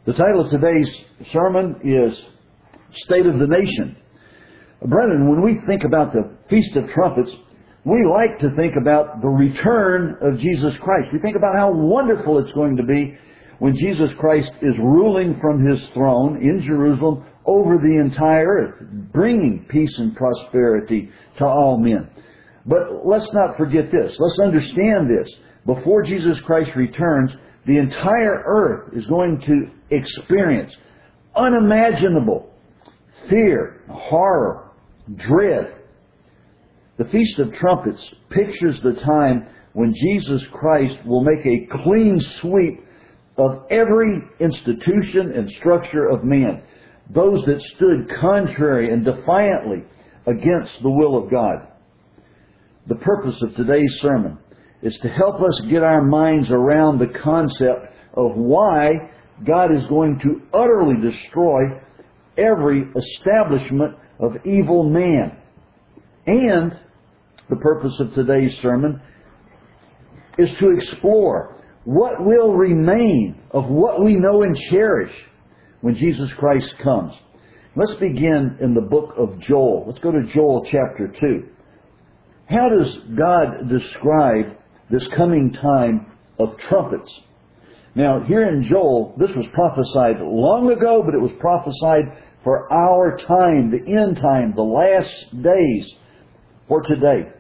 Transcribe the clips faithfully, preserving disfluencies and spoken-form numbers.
The title of today's sermon is State of the Nation. Brethren, when we think about the Feast of Trumpets, we like to think about the return of Jesus Christ. We think about how wonderful it's going to be when Jesus Christ is ruling from His throne in Jerusalem over the entire earth, bringing peace and prosperity to all men. But let's not forget this. Let's understand this. Before Jesus Christ returns, the entire earth is going to experience unimaginable fear, horror, dread. The Feast of Trumpets pictures the time when Jesus Christ will make a clean sweep of every institution and structure of man, those that stood contrary and defiantly against the will of God. The purpose of today's sermon is to help us get our minds around the concept of why God is going to utterly destroy every establishment of evil man. And the purpose of today's sermon is to explore what will remain of what we know and cherish when Jesus Christ comes. Let's begin in the book of Joel. Let's go to Joel chapter two. How does God describe this coming time of trumpets? Now, here in Joel, this was prophesied long ago, but it was prophesied for our time, the end time, the last days for today.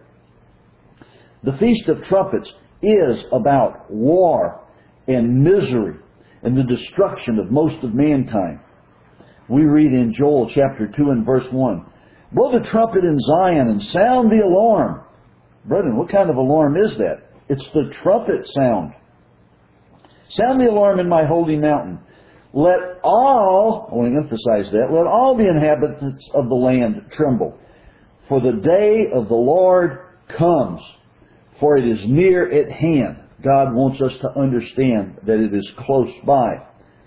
The Feast of Trumpets is about war and misery and the destruction of most of mankind. We read in Joel chapter two and verse one, "Blow the trumpet in Zion and sound the alarm." Brethren, what kind of alarm is that? It's the trumpet sound. "Sound the alarm in my holy mountain. Let all," I want to emphasize that, "let all the inhabitants of the land tremble. For the day of the Lord comes, for it is near at hand." God wants us to understand that it is close by.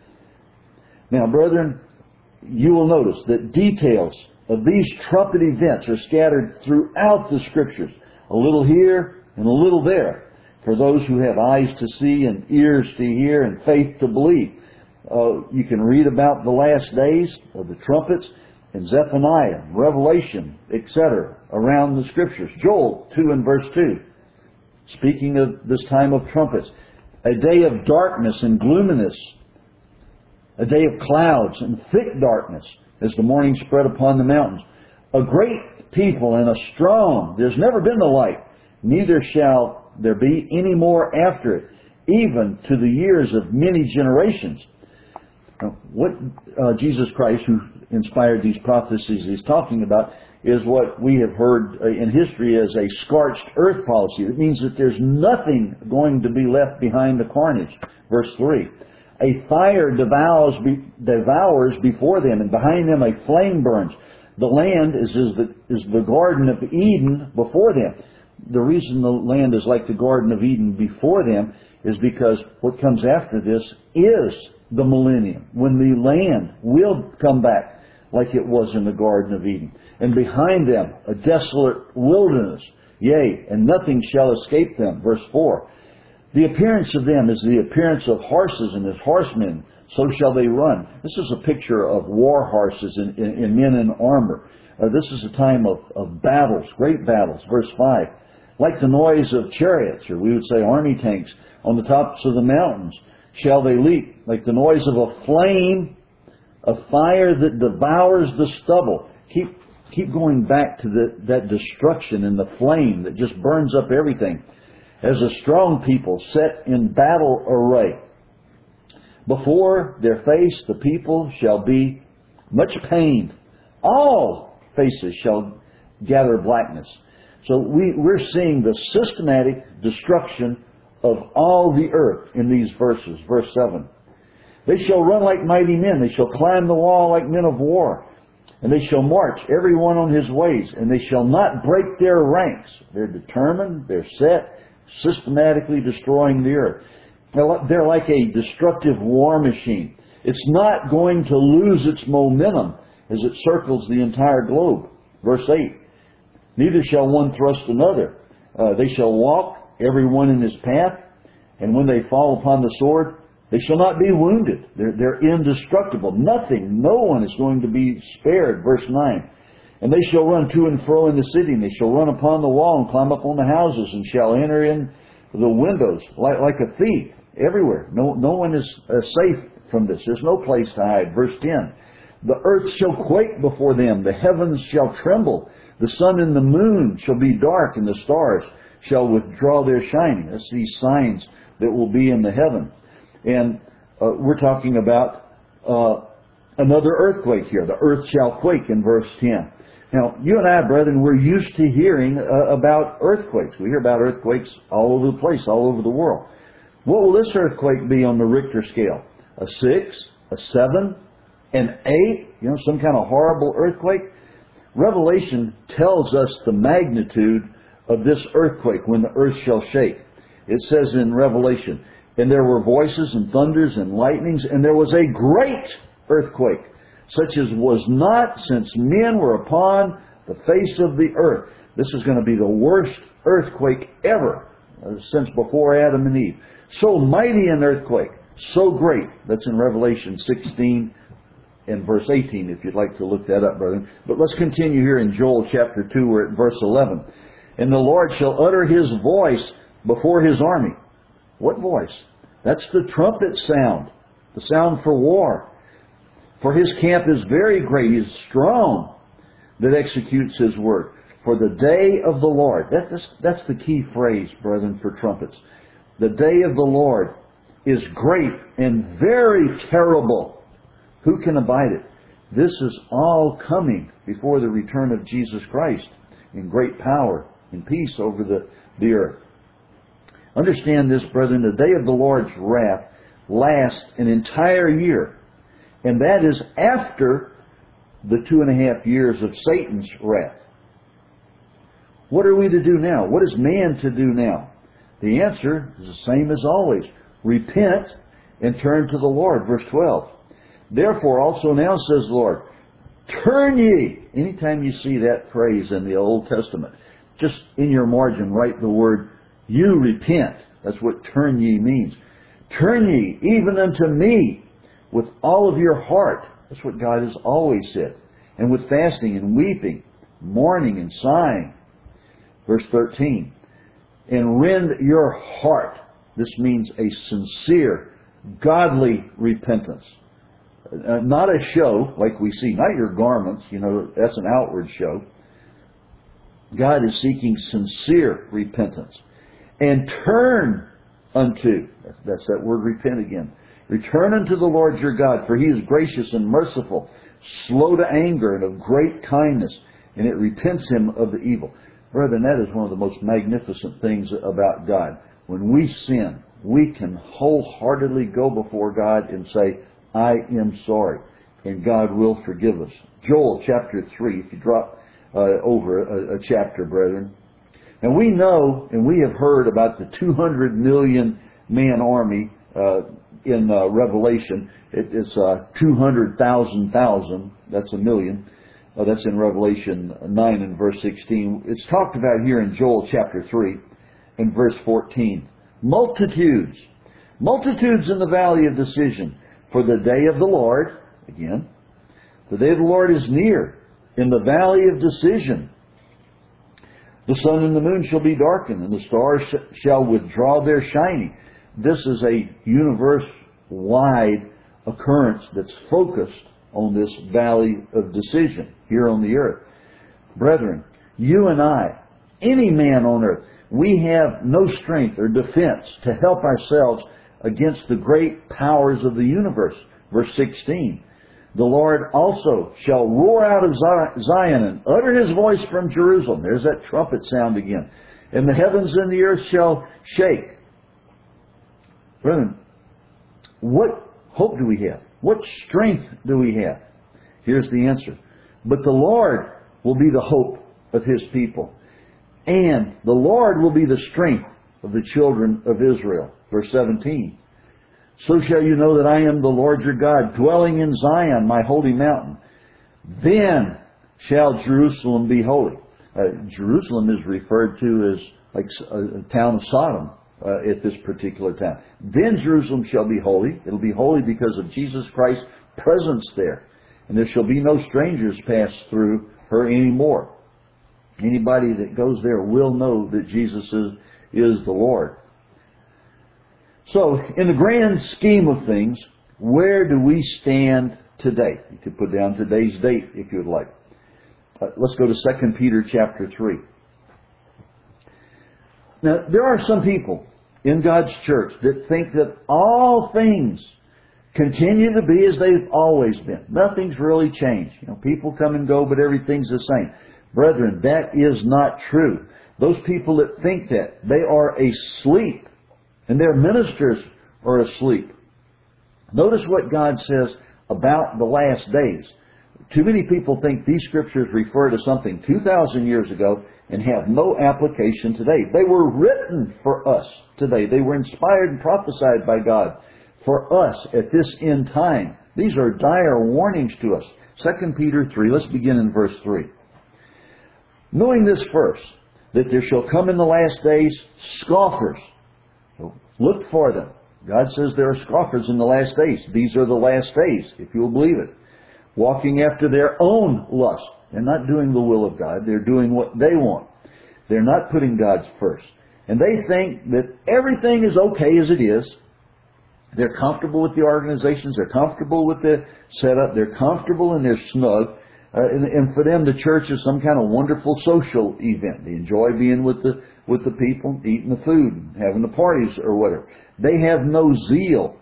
Now, brethren, you will notice that details of these trumpet events are scattered throughout the Scriptures, a little here and a little there, for those who have eyes to see and ears to hear and faith to believe. Uh, you can read about the last days of the trumpets in Zephaniah, Revelation, et cetera, around the Scriptures. Joel two and verse two, speaking of this time of trumpets, "A day of darkness and gloominess, a day of clouds and thick darkness, as the morning spread upon the mountains. A great people and a strong, there's never been the like, neither shall there be any more after it, even to the years of many generations." Now, what uh, Jesus Christ, who inspired these prophecies, is talking about is what we have heard uh, in history as a scorched earth policy. It means that there's nothing going to be left behind the carnage. Verse three, "A fire devours, be, devours before them, and behind them a flame burns. The land is, is, the, is the Garden of Eden before them." The reason the land is like the Garden of Eden before them is because what comes after this is the millennium, when the land will come back like it was in the Garden of Eden. "And behind them a desolate wilderness, yea, and nothing shall escape them." Verse four, "The appearance of them is the appearance of horses, and as horsemen, so shall they run." This is a picture of war horses and, and, and men in armor. Uh, this is a time of, of battles, great battles. Verse five, "Like the noise of chariots," or we would say army tanks, "on the tops of the mountains shall they leap. Like the noise of a flame, a fire that devours the stubble." Keep keep going back to the, that destruction and the flame that just burns up everything. "As a strong people set in battle array. Before their face the people shall be much pained. All faces shall gather blackness." So we, we're seeing the systematic destruction of all the earth in these verses. Verse seven, "They shall run like mighty men. They shall climb the wall like men of war. And they shall march every one on his ways. And they shall not break their ranks." They're determined. They're set. Systematically destroying the earth. They're like a destructive war machine. It's not going to lose its momentum as it circles the entire globe. Verse eight, "Neither shall one thrust another. Uh, they shall walk, every one in his path. And when they fall upon the sword, They shall not be wounded. They're, they're indestructible. Nothing, no one is going to be spared. Verse nine. And they shall run to and fro in the city, and they shall run upon the wall and climb up on the houses, and shall enter in the windows like, like a thief everywhere. No, no one is uh, safe from this. There's no place to hide. Verse ten. The earth shall quake before them. The heavens shall tremble. The sun and the moon shall be dark, and the stars shall withdraw their shining. That's these signs that will be in the heavens. And uh, we're talking about uh, another earthquake here. The earth shall quake in verse ten. Now, you and I, brethren, we're used to hearing uh, about earthquakes. We hear about earthquakes all over the place, all over the world. What will this earthquake be on the Richter scale? A six? A seven? An eight? You know, some kind of horrible earthquake? Revelation tells us the magnitude of this earthquake when the earth shall shake. It says in Revelation, and there were voices and thunders and lightnings, and there was a great earthquake, such as was not since men were upon the face of the earth. This is going to be the worst earthquake ever uh, since before Adam and Eve. So mighty an earthquake, so great. That's in Revelation sixteen and verse eighteen, if you'd like to look that up, brethren. But let's continue here in Joel chapter two, we're at verse eleven. And the Lord shall utter His voice before His army. What voice? That's the trumpet sound, the sound for war. For His camp is very great. He is strong that executes His word. For the day of the Lord. That's, that's the key phrase, brethren, for trumpets. The day of the Lord is great and very terrible. Who can abide it? This is all coming before the return of Jesus Christ in great power and peace over the, the earth. Understand this, brethren. The day of the Lord's wrath lasts an entire year. And that is after the two and a half years of Satan's wrath. What are we to do now? What is man to do now? The answer is the same as always. Repent and turn to the Lord. Verse twelve. Therefore also now, says the Lord, turn ye. Anytime you see that phrase in the Old Testament, just in your margin write the word, you repent. That's what turn ye means. Turn ye even unto me with all of your heart. That's what God has always said. And with fasting and weeping, mourning and sighing. Verse thirteen. And rend your heart. This means a sincere, godly repentance. Uh, not a show like we see. Not your garments. You know, that's an outward show. God is seeking sincere repentance. And turn unto. That's, that's that word repent again. Return unto the Lord your God, for He is gracious and merciful, slow to anger and of great kindness, and it repents him of the evil. Brethren, that is one of the most magnificent things about God. When we sin, we can wholeheartedly go before God and say, I am sorry, and God will forgive us. Joel chapter three, if you drop uh, over a, a chapter, brethren. And we know, and we have heard about the two hundred million man army uh, in uh, Revelation. It is uh, two hundred thousand thousand. That's a million. Uh, that's in Revelation nine and verse sixteen. It's talked about here in Joel chapter three and verse fourteen. Multitudes. Multitudes in the valley of decision. For the day of the Lord, again, the day of the Lord is near in the valley of decision. The sun and the moon shall be darkened, and the stars sh- shall withdraw their shining. This is a universe-wide occurrence that's focused on this valley of decision here on the earth. Brethren, you and I, any man on earth, we have no strength or defense to help ourselves against the great powers of the universe. Verse sixteen. The Lord also shall roar out of Zion and utter His voice from Jerusalem. There's that trumpet sound again. And the heavens and the earth shall shake. Brethren, what hope do we have? What strength do we have? Here's the answer. But the Lord will be the hope of His people. And the Lord will be the strength of the children of Israel. Verse seventeen. So shall you know that I am the Lord your God, dwelling in Zion, my holy mountain. Then shall Jerusalem be holy. Uh, Jerusalem is referred to as like a, a town of Sodom. uh, at this particular time. Then Jerusalem shall be holy. It'll be holy because of Jesus Christ's presence there. And there shall be no strangers pass through her anymore. Anybody that goes there will know that Jesus is, is the Lord. So, in the grand scheme of things, where do we stand today? You could put down today's date if you would like. Uh, let's go to Second Peter chapter three. Now, there are some people in God's church that think that all things continue to be as they've always been. Nothing's really changed. You know, people come and go, but everything's the same. Brethren, that is not true. Those people that think that, they are asleep, and their ministers are asleep. Notice what God says about the last days. Too many people think these scriptures refer to something two thousand years ago and have no application today. They were written for us today. They were inspired and prophesied by God for us at this end time. These are dire warnings to us. Second Peter three, let's begin in verse three. Knowing this first, that there shall come in the last days scoffers. So look for them. God says there are scoffers in the last days. These are the last days, if you'll believe it. Walking after their own lust. They're not doing the will of God. They're doing what they want. They're not putting God's first. And they think that everything is okay as it is. They're comfortable with the organizations. They're comfortable with the setup. They're comfortable and they're snug. Uh, and, and for them, the church is some kind of wonderful social event. They enjoy being with the with the people, eating the food, having the parties or whatever. They have no zeal.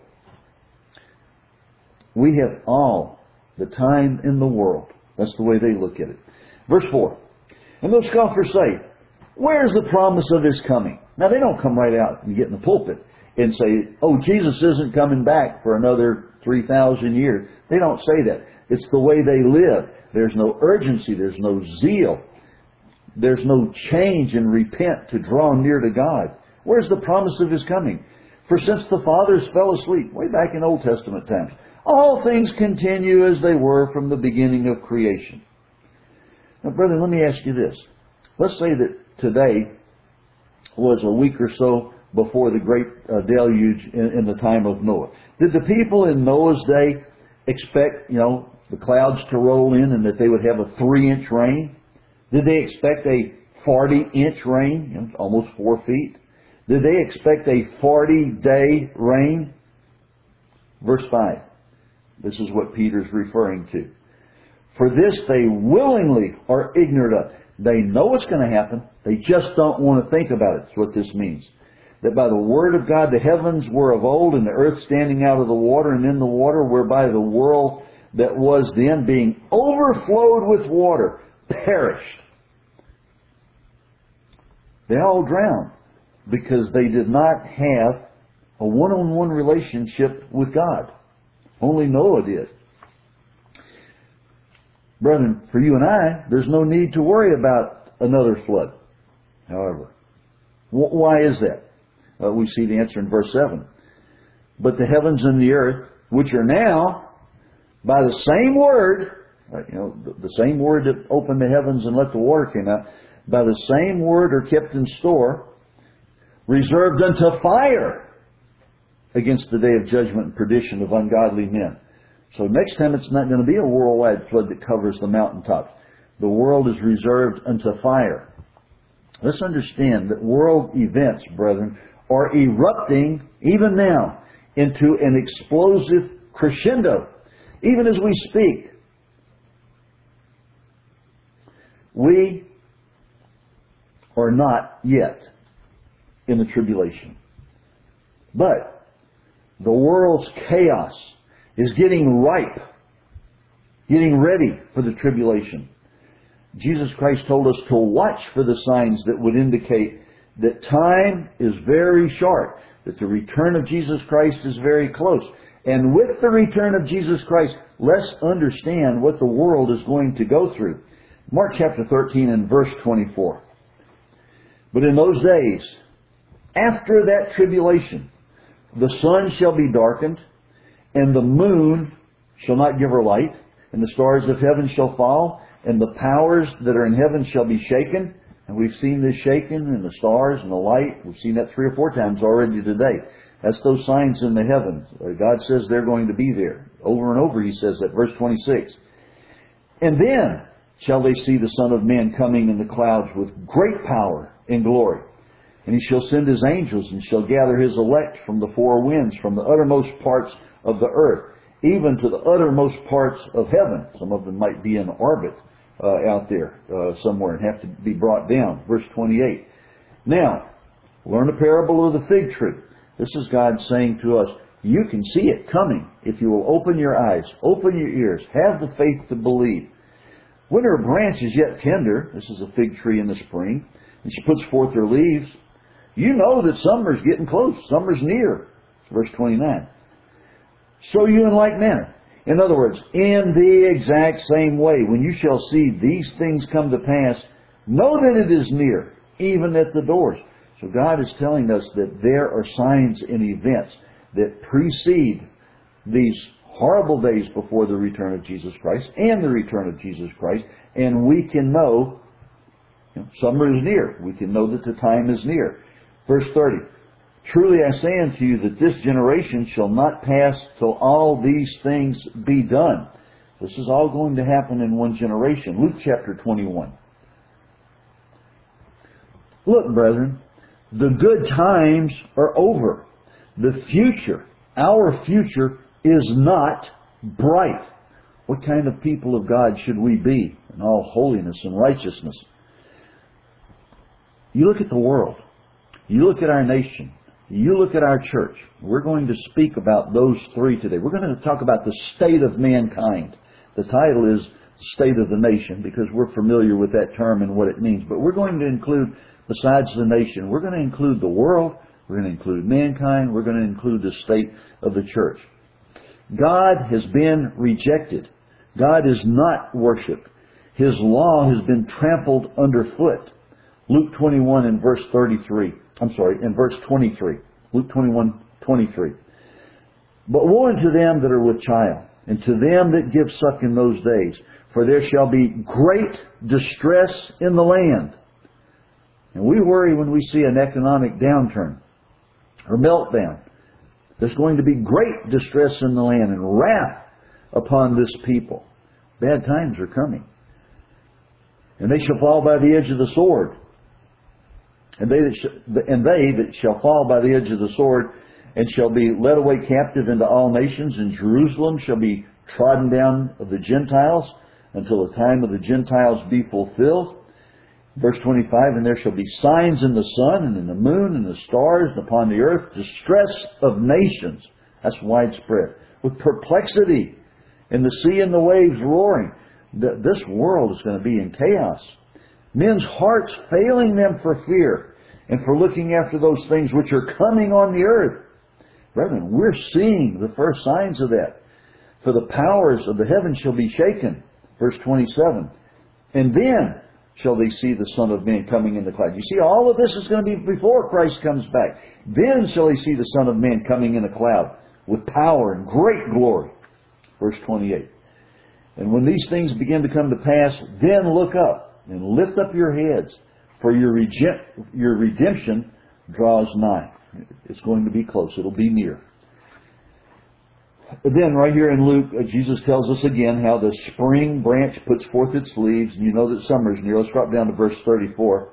We have all the time in the world. That's the way they look at it. Verse four. And those scoffers say, where's the promise of His coming? Now, they don't come right out and get in the pulpit and say, oh, Jesus isn't coming back for another three thousand years. They don't say that. It's the way they live. There's no urgency. There's no zeal. There's no change and repent to draw near to God. Where's the promise of His coming? For since the fathers fell asleep, way back in Old Testament times, all things continue as they were from the beginning of creation. Now, brethren, let me ask you this. Let's say that today was a week or so before the great uh, deluge in, in the time of Noah. Did the people in Noah's day expect, you know, the clouds to roll in and that they would have a three-inch rain? Did they expect a forty-inch rain, you know, almost four feet? Did they expect a forty-day rain? Verse five. This is what Peter's referring to. For this they willingly are ignorant of. They know what's going to happen. They just don't want to think about it. That's what this means. That by the word of God the heavens were of old, and the earth standing out of the water and in the water, whereby the world that was then, being overflowed with water, perished. They all drowned because they did not have a one-on-one relationship with God. Only Noah did. Brethren, for you and I, there's no need to worry about another flood. However, why is that? Uh, we see the answer in verse seven. But the heavens and the earth, which are now, by the same word, uh, you know, the, the same word that opened the heavens and let the water come out, by the same word are kept in store, reserved unto fire against the day of judgment and perdition of ungodly men. So next time it's not going to be a worldwide flood that covers the mountaintops. The world is reserved unto fire. Let's understand that world events, brethren, are erupting even now into an explosive crescendo. Even as we speak, we are not yet in the tribulation. But the world's chaos is getting ripe, getting ready for the tribulation. Jesus Christ told us to watch for the signs that would indicate that time is very short, that the return of Jesus Christ is very close. And with the return of Jesus Christ, let's understand what the world is going to go through. Mark chapter thirteen and verse twenty-four. But in those days, after that tribulation, the sun shall be darkened, and the moon shall not give her light, and the stars of heaven shall fall, and the powers that are in heaven shall be shaken. And we've seen this shaking and the stars and the light. We've seen that three or four times already today. That's those signs in the heavens. God says they're going to be there. Over and over He says that. Verse twenty-six. And then shall they see the Son of Man coming in the clouds with great power and glory. And He shall send His angels and shall gather His elect from the four winds, from the uttermost parts of the earth, even to the uttermost parts of heaven. Some of them might be in orbit uh, out there uh, somewhere and have to be brought down. Verse twenty-eight. Now, learn a parable of the fig tree. This is God saying to us, you can see it coming if you will open your eyes, open your ears, have the faith to believe. When her branch is yet tender, this is a fig tree in the spring, and she puts forth her leaves, you know that summer's getting close, summer's near. Verse twenty-nine. So you in like manner. In other words, in the exact same way, when you shall see these things come to pass, know that it is near, even at the doors. So God is telling us that there are signs and events that precede these horrible days before the return of Jesus Christ and the return of Jesus Christ. And we can know, you know summer is near. We can know that the time is near. Verse thirty. Truly I say unto you that this generation shall not pass till all these things be done. This is all going to happen in one generation. Luke chapter twenty-one. Look, brethren, the good times are over. The future, our future, is not bright. What kind of people of God should we be in all holiness and righteousness? You look at the world. You look at our nation. You look at our church. We're going to speak about those three today. We're going to talk about the state of mankind. The title is State of the Nation because we're familiar with that term and what it means. But we're going to include, besides the nation, we're going to include the world. We're going to include mankind. We're going to include the state of the church. God has been rejected. God is not worshipped. His law has been trampled underfoot. Luke twenty-one and verse thirty-three. I'm sorry, in verse twenty-three. Luke twenty-one, twenty-three. But woe unto them that are with child, and to them that give suck in those days, for there shall be great distress in the land. And we worry when we see an economic downturn or meltdown. There's going to be great distress in the land and wrath upon this people. Bad times are coming. And they shall fall by the edge of the sword. And they that, sh- and they that shall fall by the edge of the sword and shall be led away captive into all nations, and Jerusalem shall be trodden down of the Gentiles until the time of the Gentiles be fulfilled. Verse twenty-five, and there shall be signs in the sun and in the moon and the stars and upon the earth, distress of nations. That's widespread. With perplexity and the sea and the waves roaring. This world is going to be in chaos. Men's hearts failing them for fear and for looking after those things which are coming on the earth. Brethren, we're seeing the first signs of that. For the powers of the heavens shall be shaken. Verse twenty-seven. And then shall they see the Son of Man coming in the cloud. You see, all of this is going to be before Christ comes back. Then shall they see the Son of Man coming in a cloud with power and great glory. Verse twenty-eight. And when these things begin to come to pass, then look up and lift up your heads, for your, rege- your redemption draws nigh. It's going to be close. It'll be near. Then, right here in Luke, Jesus tells us again how the spring branch puts forth its leaves, and you know that summer is near. Let's drop down to verse thirty-four.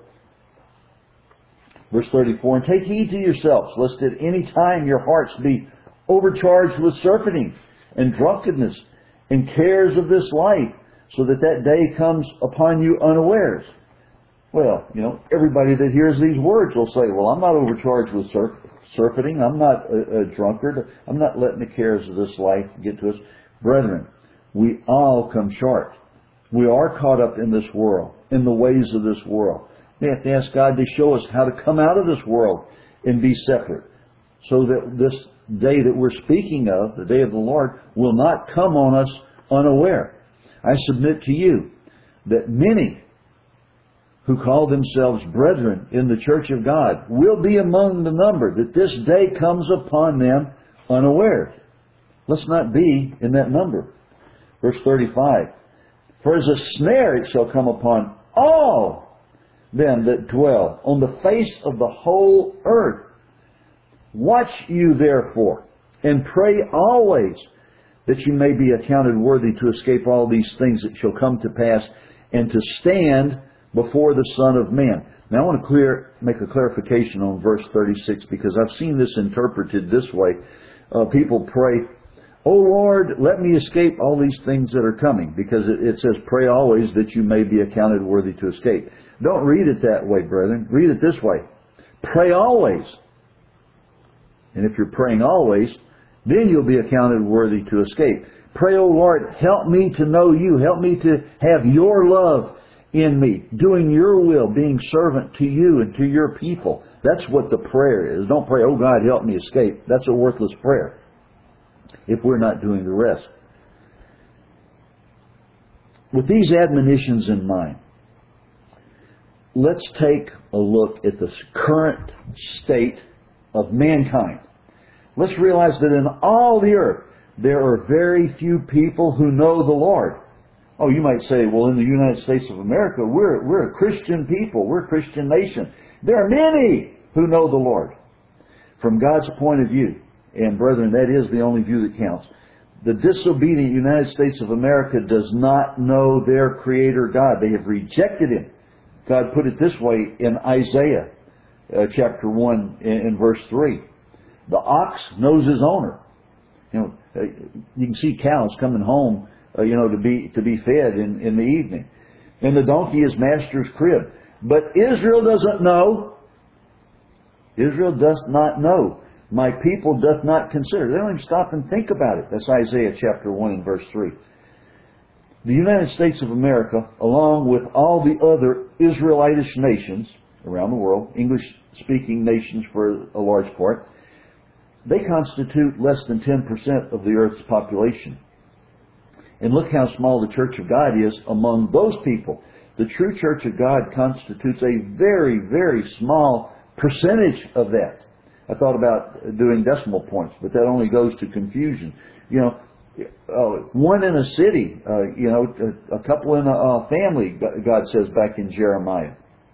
Verse thirty-four, and take heed to yourselves, lest at any time your hearts be overcharged with surfeiting and drunkenness and cares of this life, so that that day comes upon you unawares. Well, you know, everybody that hears these words will say, well, I'm not overcharged with surf, surfeiting. I'm not a, a drunkard. I'm not letting the cares of this life get to us. Brethren, we all come short. We are caught up in this world, in the ways of this world. We have to ask God to show us how to come out of this world and be separate, so that this day that we're speaking of, the day of the Lord, will not come on us unaware. I submit to you that many who call themselves brethren in the church of God will be among the number, that this day comes upon them unawares. Let's not be in that number. Verse thirty-five. For as a snare it shall come upon all them that dwell on the face of the whole earth. Watch you therefore, and pray always, that you may be accounted worthy to escape all these things that shall come to pass, and to stand before the Son of Man. Now I want to clear, make a clarification on verse thirty-six, because I've seen this interpreted this way. Uh, people pray, "O Lord, let me escape all these things that are coming," because it, it says, "Pray always that you may be accounted worthy to escape." Don't read it that way, brethren. Read it this way. Pray always. And if you're praying always, then you'll be accounted worthy to escape. Pray, "O Lord, help me to know you. Help me to have your love in me, doing your will, being servant to you and to your people." That's what the prayer is. Don't pray, "Oh God, help me escape." That's a worthless prayer if we're not doing the rest. With these admonitions in mind, let's take a look at the current state of mankind. Let's realize that in all the earth, there are very few people who know the Lord. Oh, you might say, well, in the United States of America, we're, we're a Christian people. We're a Christian nation. There are many who know the Lord. From God's point of view, and brethren, that is the only view that counts, the disobedient United States of America does not know their Creator God. They have rejected Him. God put it this way in Isaiah uh, chapter one and, and verse three. The ox knows his owner. You know, uh, you can see cows coming home, uh, you know, to be to be fed in, in the evening. And the donkey is master's crib. But Israel doesn't know. Israel does not know. My people doth not consider. They don't even stop and think about it. That's Isaiah chapter one and verse three. The United States of America, along with all the other Israelitish nations around the world, English-speaking nations for a large part, they constitute less than ten percent of the earth's population. And look how small the Church of God is among those people. The true Church of God constitutes a very, very small percentage of that. I thought about doing decimal points, but that only goes to confusion. You know, uh, one in a city, uh, you know, a, a couple in a, a family, God says back in Jeremiah.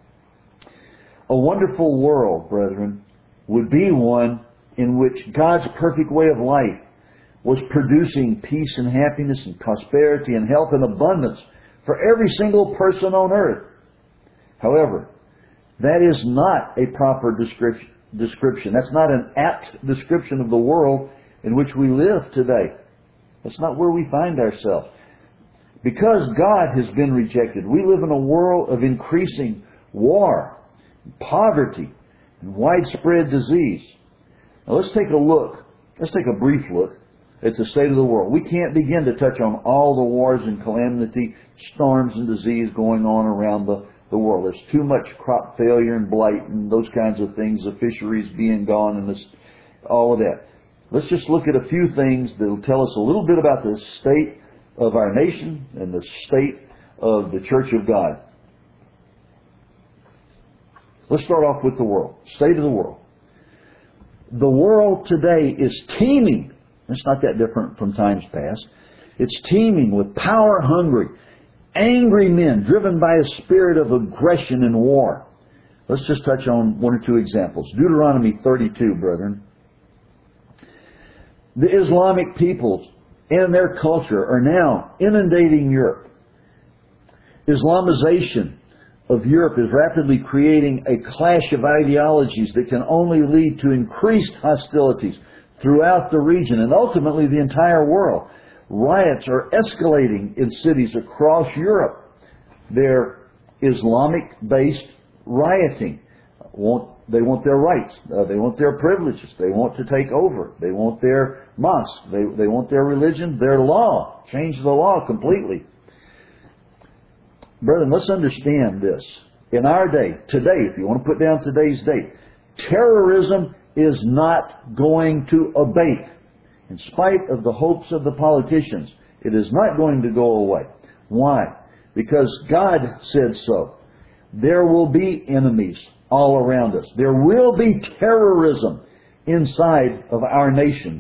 A wonderful world, brethren, would be one in which God's perfect way of life was producing peace and happiness and prosperity and health and abundance for every single person on earth. However, that is not a proper description. description. That's not an apt description of the world in which we live today. That's not where we find ourselves. Because God has been rejected, we live in a world of increasing war, poverty, and widespread disease. Now let's take a look. Let's take a brief look at the state of the world. We can't begin to touch on all the wars and calamity, storms and disease going on around the, the world. There's too much crop failure and blight and those kinds of things, the fisheries being gone and this, all of that. Let's just look at a few things that will tell us a little bit about the state of our nation and the state of the Church of God. Let's start off with the world. State of the world. The world today is teeming. It's not that different from times past. It's teeming with power-hungry, angry men driven by a spirit of aggression and war. Let's just touch on one or two examples. Deuteronomy thirty-two, brethren. The Islamic peoples and their culture are now inundating Europe. Islamization of Europe is rapidly creating a clash of ideologies that can only lead to increased hostilities throughout the region and ultimately the entire world. Riots are escalating in cities across Europe. They're Islamic-based rioting. They want their rights. Uh, they want their privileges. They want to take over. They want their mosque. They, they want their religion, their law. Change the law completely. Brethren, let's understand this. In our day, today, if you want to put down today's date, terrorism is not going to abate. In spite of the hopes of the politicians, it is not going to go away. Why? Because God said so. There will be enemies all around us. There will be terrorism inside of our nations.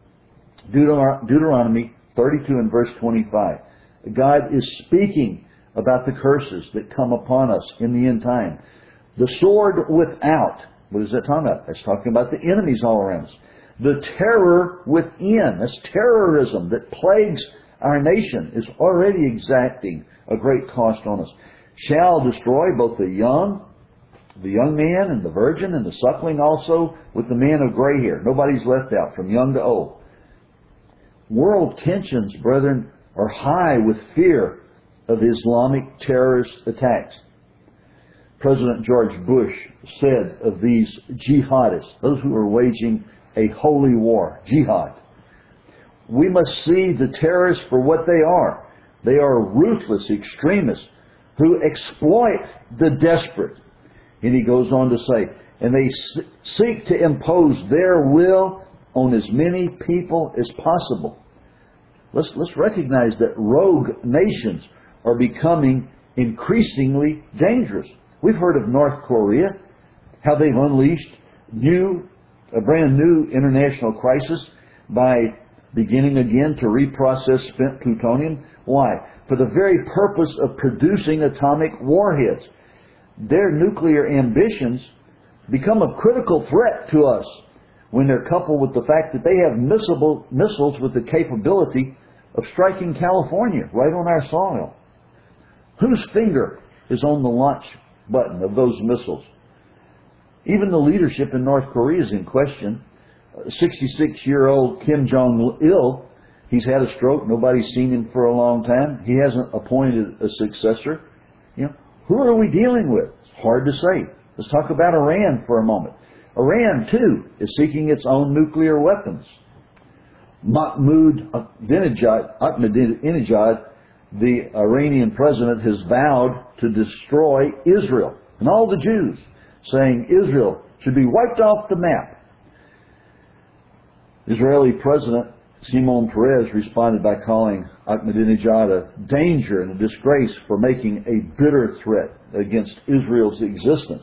Deuteronomy thirty-two and verse twenty-five. God is speaking about the curses that come upon us in the end time. The sword without. What is that talking about? That's talking about the enemies all around us. The terror within. That's terrorism that plagues our nation, is already exacting a great cost on us. Shall destroy both the young, the young man and the virgin and the suckling also with the man of gray hair. Nobody's left out, from young to old. World tensions, brethren, are high with fear of Islamic terrorist attacks. President George Bush said of these jihadists, those who are waging a holy war, jihad, we must see the terrorists for what they are. They are ruthless extremists who exploit the desperate. And he goes on to say, and they seek to impose their will on as many people as possible. Let's, let's recognize that rogue nations are becoming increasingly dangerous. We've heard of North Korea, how they've unleashed new, a brand new international crisis by beginning again to reprocess spent plutonium. Why? For the very purpose of producing atomic warheads. Their nuclear ambitions become a critical threat to us when they're coupled with the fact that they have missile, missiles with the capability of striking California right on our soil. Whose finger is on the launch button of those missiles? Even the leadership in North Korea is in question. sixty-six-year-old Kim Jong-il, he's had a stroke. Nobody's seen him for a long time. He hasn't appointed a successor. You know, who are we dealing with? It's hard to say. Let's talk about Iran for a moment. Iran, too, is seeking its own nuclear weapons. Mahmoud Ahmadinejad, Ahmadinejad, the Iranian president, has vowed to destroy Israel and all the Jews, saying Israel should be wiped off the map. Israeli President Shimon Peres responded by calling Ahmadinejad a danger and a disgrace for making a bitter threat against Israel's existence.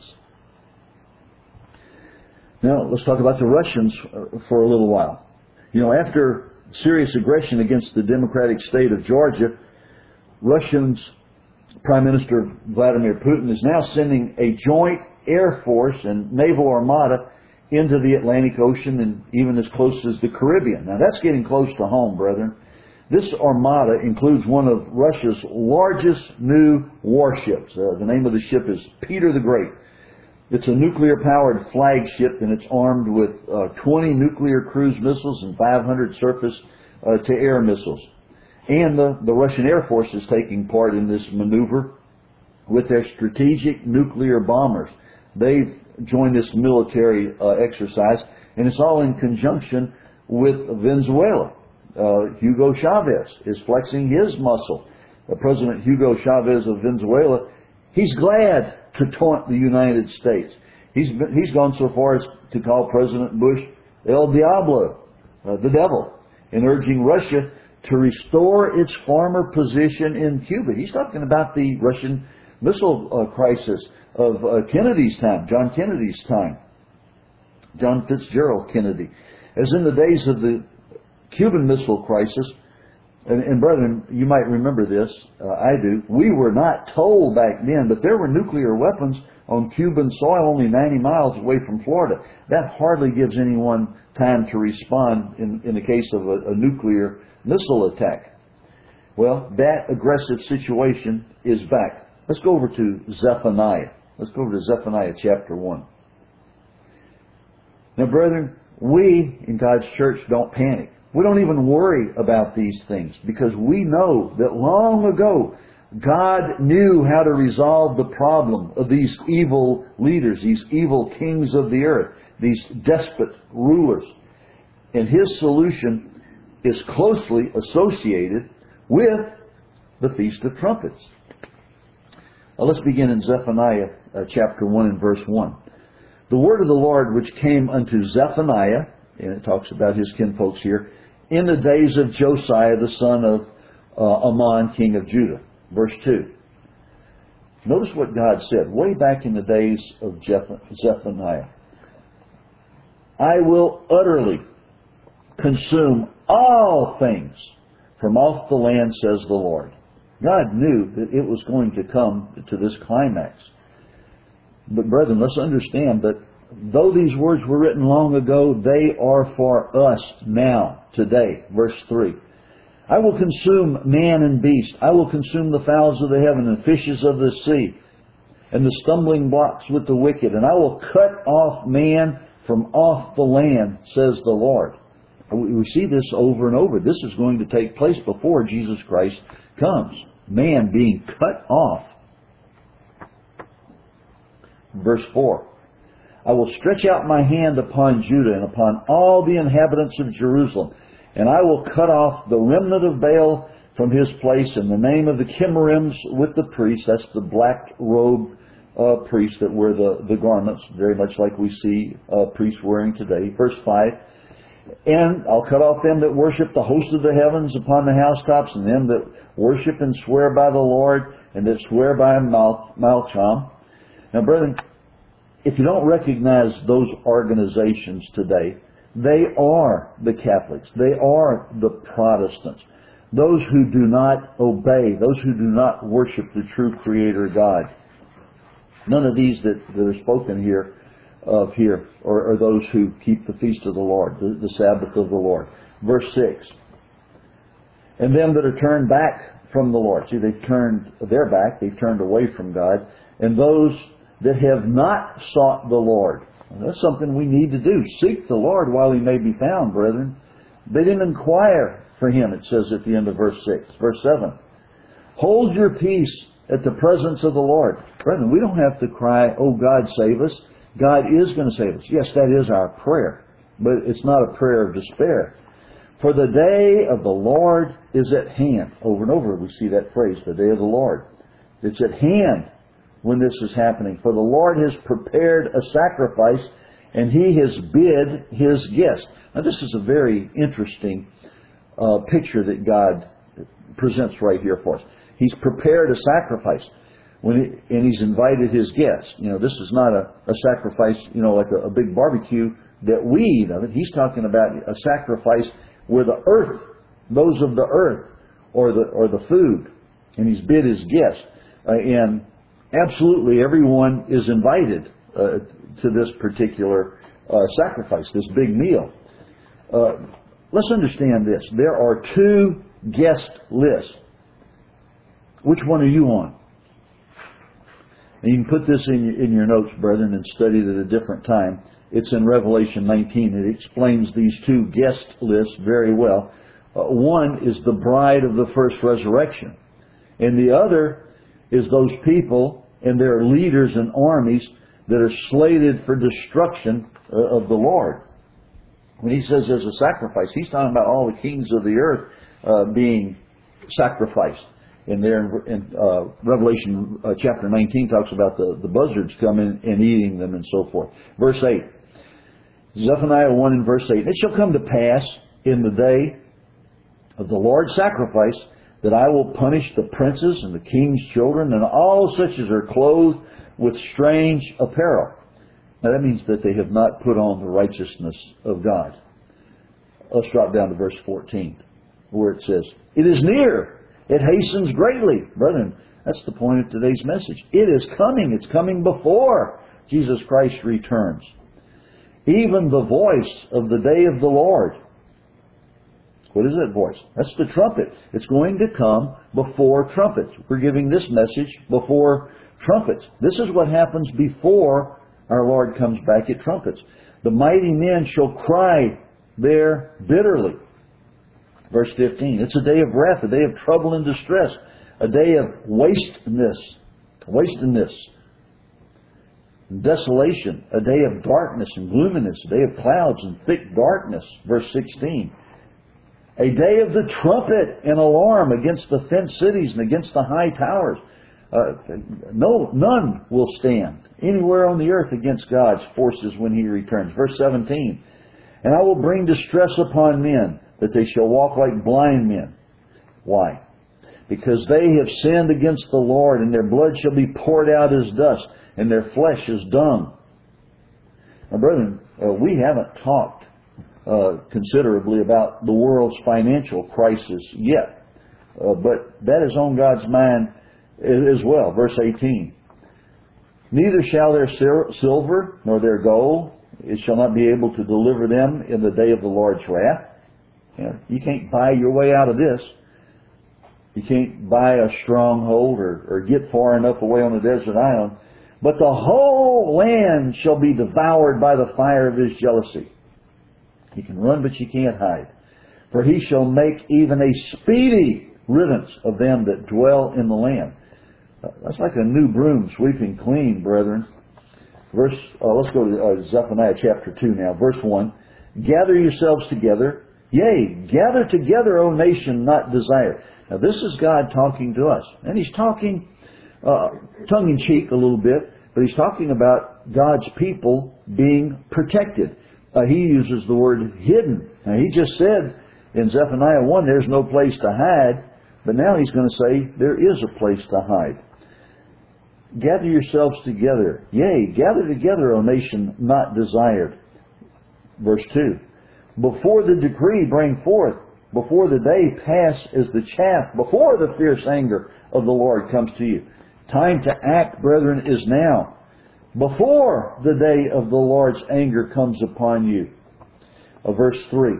Now, let's talk about the Russians for a little while. You know, after serious aggression against the democratic state of Georgia, Russia's Prime Minister Vladimir Putin is now sending a joint air force and naval armada into the Atlantic Ocean and even as close as the Caribbean. Now, that's getting close to home, brethren. This armada includes one of Russia's largest new warships. Uh, the name of the ship is Peter the Great. It's a nuclear-powered flagship, and it's armed with uh, twenty nuclear cruise missiles and five hundred surface-to-air missiles. And the, the Russian Air Force is taking part in this maneuver with their strategic nuclear bombers. They've joined this military uh, exercise, and it's all in conjunction with Venezuela. Uh, Hugo Chavez is flexing his muscle. Uh, President Hugo Chavez of Venezuela, he's glad to taunt the United States. He's been, he's gone so far as to call President Bush El Diablo, uh, the devil, and urging Russia to restore its former position in Cuba. He's talking about the Russian missile uh, crisis of uh, Kennedy's time, John Kennedy's time, John Fitzgerald Kennedy. As in the days of the Cuban Missile Crisis, and, and brethren, you might remember this, uh, I do, we were not told back then, but there were nuclear weapons on Cuban soil only ninety miles away from Florida. That hardly gives anyone time to respond in, in the case of a, a nuclear missile attack. Well, that aggressive situation is back. Let's go over to Zephaniah. Let's go over to Zephaniah chapter one. Now, brethren, we in God's church don't panic. We don't even worry about these things because we know that long ago God knew how to resolve the problem of these evil leaders, these evil kings of the earth, these despot rulers. And His solution is closely associated with the Feast of Trumpets. Now, let's begin in Zephaniah uh, chapter one and verse one. The word of the Lord which came unto Zephaniah, and it talks about his kinfolks here, in the days of Josiah the son of uh, Ammon, king of Judah. Verse two. Notice what God said way back in the days of Zephaniah. I will utterly consume all things from off the land, says the Lord. God knew that it was going to come to this climax. But brethren, let's understand that though these words were written long ago, they are for us now, today. Verse three. I will consume man and beast. I will consume the fowls of the heaven and fishes of the sea, and the stumbling blocks with the wicked. And I will cut off man from off the land, says the Lord. We see this over and over. This is going to take place before Jesus Christ comes. Man being cut off. Verse four. I will stretch out my hand upon Judah and upon all the inhabitants of Jerusalem, and I will cut off the remnant of Baal from his place in the name of the Chemarims with the priests. That's the black robe uh, priests that wear the, the garments, very much like we see uh, priests wearing today. Verse five. And I'll cut off them that worship the host of the heavens upon the housetops, and them that worship and swear by the Lord, and that swear by Mal- Malcham. Now, brethren, if you don't recognize those organizations today, they are the Catholics. They are the Protestants. Those who do not obey, those who do not worship the true Creator God. None of these that, that are spoken here of here are, are those who keep the feast of the Lord, the, the Sabbath of the Lord. Verse six. And them that are turned back from the Lord. See, they've turned their back, they've turned away from God. And those that have not sought the Lord. Well, that's something we need to do. Seek the Lord while He may be found, brethren. They didn't inquire for Him, it says at the end of verse six. Verse seven. Hold your peace at the presence of the Lord. Brethren, we don't have to cry, oh God, save us. God is going to save us. Yes, that is our prayer. But it's not a prayer of despair. For the day of the Lord is at hand. Over and over we see that phrase, the day of the Lord. It's at hand when this is happening. For the Lord has prepared a sacrifice, and He has bid His guests. Now this is a very interesting uh, picture that God presents right here for us. He's prepared a sacrifice. When he, and He's invited His guests. You know, this is not a, a sacrifice, you know, like a, a big barbecue that we eat of it. He's talking about a sacrifice where the earth, those of the earth, or the or the food, and He's bid His guests. Uh, and absolutely everyone is invited uh, to this particular uh, sacrifice, this big meal. Uh, let's understand this. There are two guest lists. Which one are you on? And you can put this in your, in your notes, brethren, and study it at a different time. It's in Revelation nineteen. It explains these two guest lists very well. Uh, one is the bride of the first resurrection. And the other is those people and their leaders and armies that are slated for destruction uh, of the Lord. When He says there's a sacrifice, He's talking about all the kings of the earth uh, being sacrificed. And there in uh, Revelation uh, chapter nineteen talks about the, the buzzards coming and eating them and so forth. Verse eight. Zephaniah one and verse eight. It shall come to pass in the day of the Lord's sacrifice that I will punish the princes and the king's children and all such as are clothed with strange apparel. Now that means that they have not put on the righteousness of God. Let's drop down to verse fourteen where it says, it is near. It hastens greatly. Brethren, that's the point of today's message. It is coming. It's coming before Jesus Christ returns. Even the voice of the day of the Lord. What is that voice? That's the trumpet. It's going to come before trumpets. We're giving this message before trumpets. This is what happens before our Lord comes back at trumpets. The mighty men shall cry there bitterly. Verse fifteen, it's a day of wrath, a day of trouble and distress, a day of wasteness, wastedness, desolation, a day of darkness and gloominess, a day of clouds and thick darkness. Verse sixteen, a day of the trumpet and alarm against the fenced cities and against the high towers. Uh, no, none will stand anywhere on the earth against God's forces when He returns. Verse seventeen, and I will bring distress upon men, that they shall walk like blind men. Why? Because they have sinned against the Lord, and their blood shall be poured out as dust, and their flesh as dung. Now, brethren, uh, we haven't talked uh, considerably about the world's financial crisis yet. Uh, but that is on God's mind as well. Verse eighteen. Neither shall their silver nor their gold, it shall not be able to deliver them in the day of the Lord's wrath. Yeah, you can't buy your way out of this. You can't buy a stronghold or, or get far enough away on the desert island. But the whole land shall be devoured by the fire of His jealousy. You can run, but you can't hide. For He shall make even a speedy riddance of them that dwell in the land. That's like a new broom sweeping clean, brethren. Verse, uh, let's go to uh, Zephaniah chapter two now. Verse one. Gather yourselves together. Yea, gather together, O nation not desired. Now this is God talking to us. And He's talking uh, tongue-in-cheek a little bit, but He's talking about God's people being protected. Uh, he uses the word hidden. Now He just said in Zephaniah one, there's no place to hide. But now He's going to say there is a place to hide. Gather yourselves together. Yea, gather together, O nation not desired. Verse two. Before the decree bring forth, before the day pass as the chaff, before the fierce anger of the Lord comes to you. Time to act, brethren, is now. Before the day of the Lord's anger comes upon you. Uh, verse three.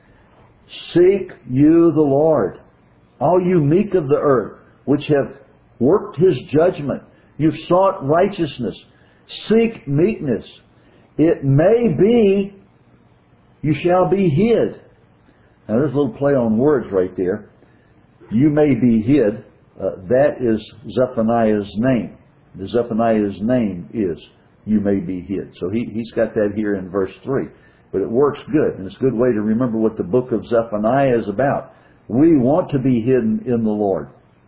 Seek you the Lord, all you meek of the earth, which have worked His judgment. You've sought righteousness. Seek meekness. It may be you shall be hid. Now there's a little play on words right there. You may be hid. Uh, that is Zephaniah's name. The Zephaniah's name is you may be hid. So he, he's got that here in verse three. But it works good. And it's a good way to remember what the book of Zephaniah is about. We want to be hidden in the Lord.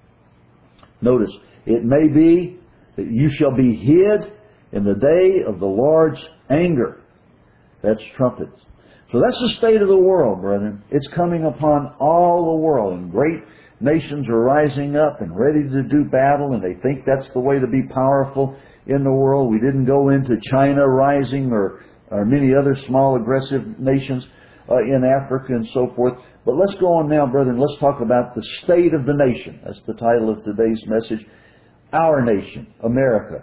Notice, it may be that you shall be hid in the day of the Lord's anger. That's trumpets. So that's the state of the world, brethren. It's coming upon all the world. And great nations are rising up and ready to do battle. And they think that's the way to be powerful in the world. We didn't go into China rising or, or many other small aggressive nations uh, in Africa and so forth. But let's go on now, brethren. Let's talk about the state of the nation. That's the title of today's message. Our nation, America.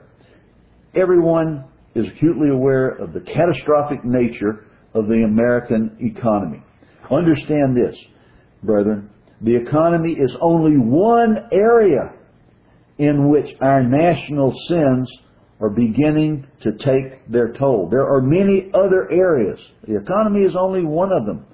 Everyone is acutely aware of the catastrophic nature of the American economy. Understand this, brethren. The economy is only one area in which our national sins are beginning to take their toll. There are many other areas. The economy is only one of them.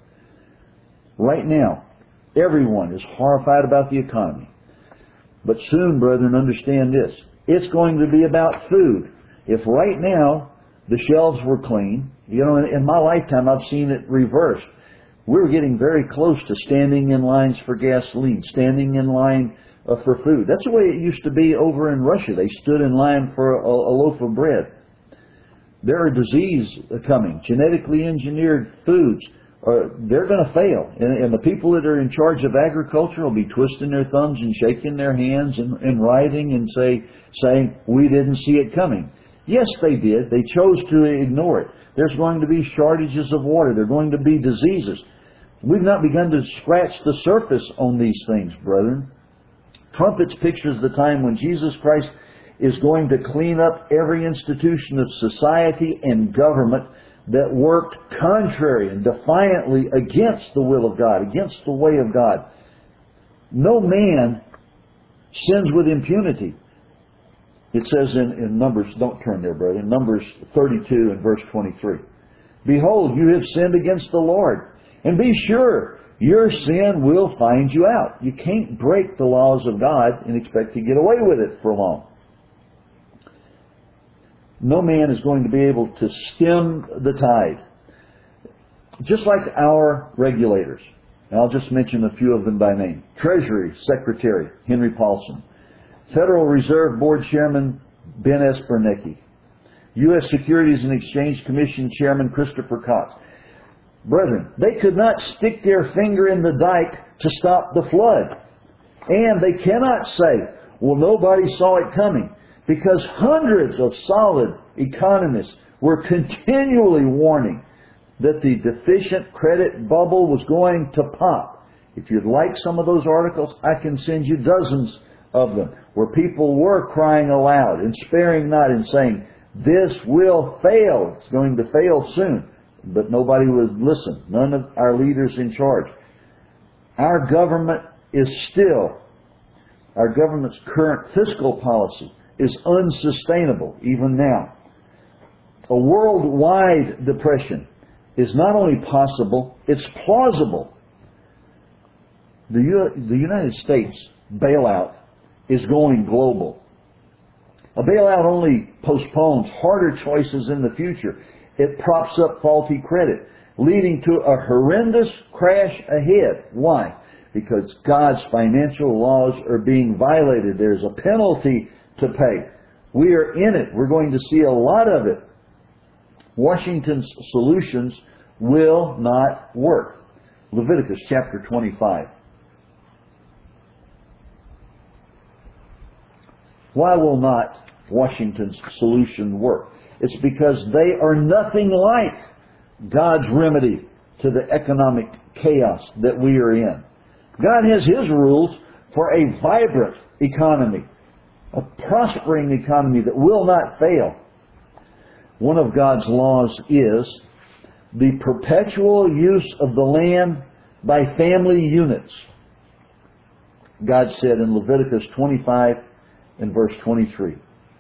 Right now, everyone is horrified about the economy. But soon, brethren, understand this. It's going to be about food. If right now the shelves were clean, you know, in, in my lifetime I've seen it reversed. We're getting very close to standing in lines for gasoline, standing in line uh, for food. That's the way it used to be over in Russia. They stood in line for a, a loaf of bread. There are diseases coming, genetically engineered foods. Uh, they're going to fail. And, and the people that are in charge of agriculture will be twisting their thumbs and shaking their hands and, and writing and say, saying, we didn't see it coming. Yes, they did. They chose to ignore it. There's going to be shortages of water. There are going to be diseases. We've not begun to scratch the surface on these things, brethren. Trumpets pictures the time when Jesus Christ is going to clean up every institution of society and government that worked contrary and defiantly against the will of God, against the way of God. No man sins with impunity. It says in, in Numbers, don't turn there, brother, in Numbers thirty-two and verse twenty-three. Behold, you have sinned against the Lord, and be sure your sin will find you out. You can't break the laws of God and expect to get away with it for long. No man is going to be able to stem the tide. Just like our regulators. And I'll just mention a few of them by name. Treasury Secretary Henry Paulson. Federal Reserve Board Chairman Ben S. Bernanke. U S Securities and Exchange Commission Chairman Christopher Cox. Brethren, they could not stick their finger in the dike to stop the flood. And they cannot say, well, nobody saw it coming. Because hundreds of solid economists were continually warning that the deficient credit bubble was going to pop. If you'd like some of those articles, I can send you dozens of them where people were crying aloud and sparing not and saying, this will fail. It's going to fail soon. But nobody would listen. None of our leaders in charge. Our government is still, our government's current fiscal policy is unsustainable even now. A worldwide depression is not only possible, it's plausible. The, U- the United States bailout is going global. A bailout only postpones harder choices in the future. It props up faulty credit, leading to a horrendous crash ahead. Why? Because God's financial laws are being violated. There's a penalty to pay. We are in it. We're going to see a lot of it. Washington's solutions will not work. Leviticus chapter twenty-five. Why will not Washington's solution work? It's because they are nothing like God's remedy to the economic chaos that we are in. God has His rules for a vibrant economy, a prospering economy that will not fail. One of God's laws is the perpetual use of the land by family units. God said in Leviticus twenty-five and verse twenty-three,